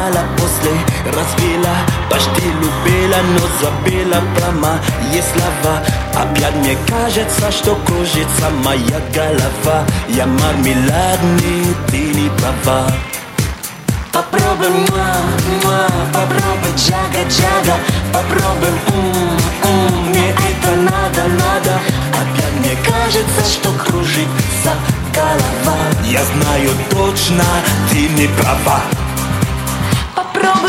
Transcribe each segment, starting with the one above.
сказала, после разбила. Почти любила, но забила про мои слова. Опять мне кажется, что кружится моя голова. Я мармеладный, ты не права. Попробуй, попробуй, джага-джага. Попробуй, мне это надо. Опять мне кажется, что кружится голова. Я знаю точно, ты не права. Попробуй.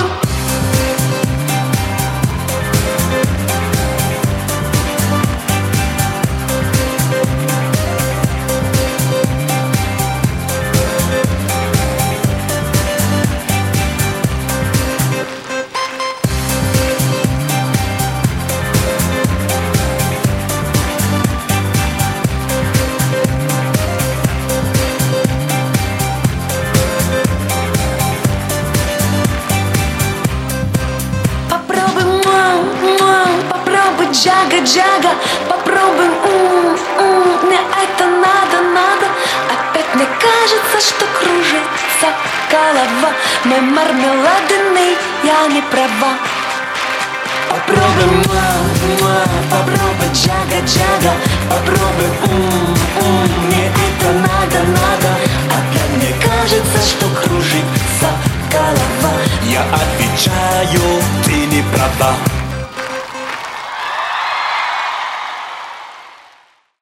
Джага-джага, попробуем, мне это надо. Опять мне кажется, что кружится голова. Мой мармеладный, я не права. Попробуем, попробуй, джага-джага. Попробуем, мне это надо. Опять мне кажется, что кружится голова. Я отвечаю, ты не права.